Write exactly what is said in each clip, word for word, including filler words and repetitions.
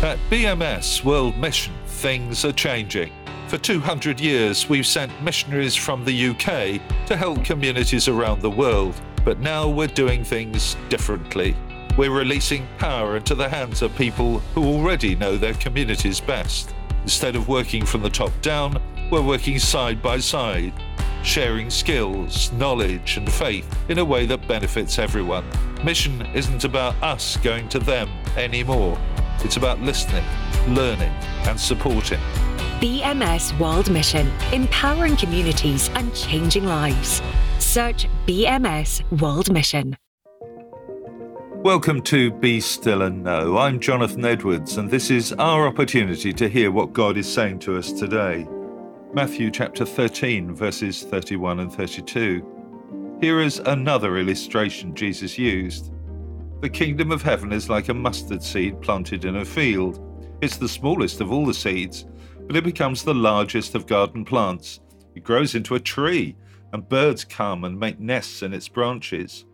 At B M S World Mission, things are changing. For two hundred years, we've sent missionaries from the U K to help communities around the world, but now we're doing things differently. We're releasing power into the hands of people who already know their communities best. Instead of working from the top down, we're working side by side, sharing skills, knowledge, and faith in a way that benefits everyone. Mission isn't about us going to them anymore. It's about listening, learning, and supporting. B M S World Mission, empowering communities and changing lives. Search B M S World Mission. Welcome to Be Still and Know. I'm Jonathan Edwards, and this is our opportunity to hear what God is saying to us today. Matthew chapter thirteen, verses thirty-one and thirty-two. Here is another illustration Jesus used. The kingdom of heaven is like a mustard seed planted in a field. It's the smallest of all the seeds, but it becomes the largest of garden plants. It grows into a tree, and birds come and make nests in its branches.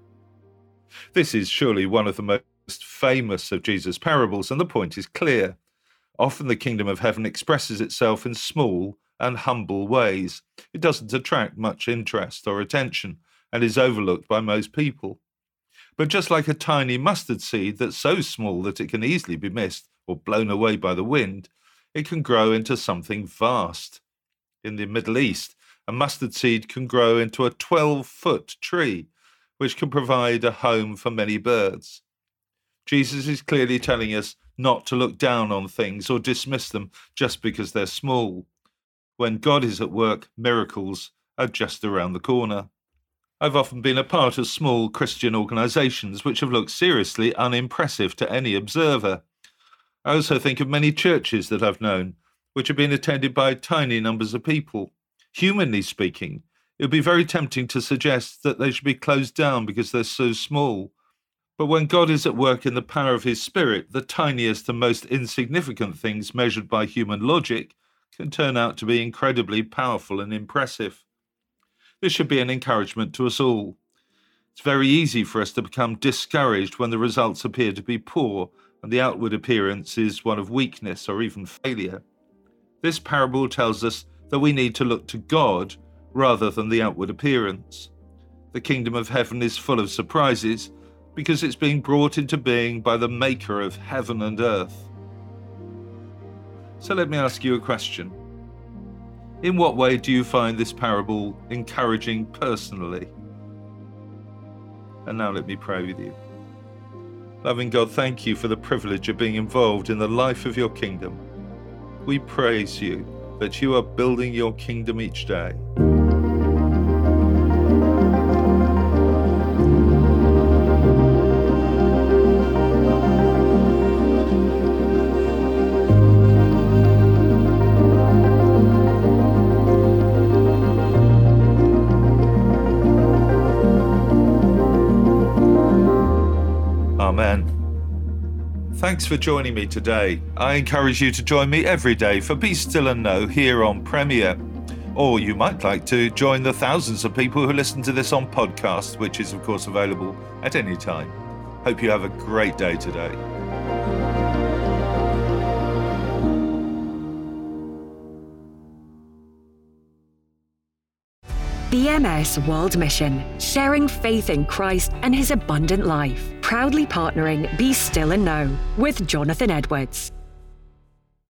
This is surely one of the most famous of Jesus' parables, and the point is clear. Often the kingdom of heaven expresses itself in small and humble ways. It doesn't attract much interest or attention, and is overlooked by most people. But just like a tiny mustard seed that's so small that it can easily be missed or blown away by the wind, it can grow into something vast. In the Middle East, a mustard seed can grow into a twelve-foot tree, which can provide a home for many birds. Jesus is clearly telling us not to look down on things or dismiss them just because they're small. When God is at work, miracles are just around the corner. I've often been a part of small Christian organisations which have looked seriously unimpressive to any observer. I also think of many churches that I've known, which have been attended by tiny numbers of people. Humanly speaking, it would be very tempting to suggest that they should be closed down because they're so small. But when God is at work in the power of his Spirit, the tiniest and most insignificant things measured by human logic can turn out to be incredibly powerful and impressive. This should be an encouragement to us all. It's very easy for us to become discouraged when the results appear to be poor and the outward appearance is one of weakness or even failure. This parable tells us that we need to look to God rather than the outward appearance. The kingdom of heaven is full of surprises because it's being brought into being by the maker of heaven and earth. So let me ask you a question. In what way do you find this parable encouraging personally? And now let me pray with you. Loving God, thank you for the privilege of being involved in the life of your kingdom. We praise you that you are building your kingdom each day. Amen. Thanks for joining me today. I encourage you to join me every day for Be Still and Know here on Premier. Or you might like to join the thousands of people who listen to this on podcast, which is of course available at any time. Hope you have a great day today. B M S World Mission, sharing faith in Christ and his abundant life. Proudly partnering Be Still and Know with Jonathan Edwards.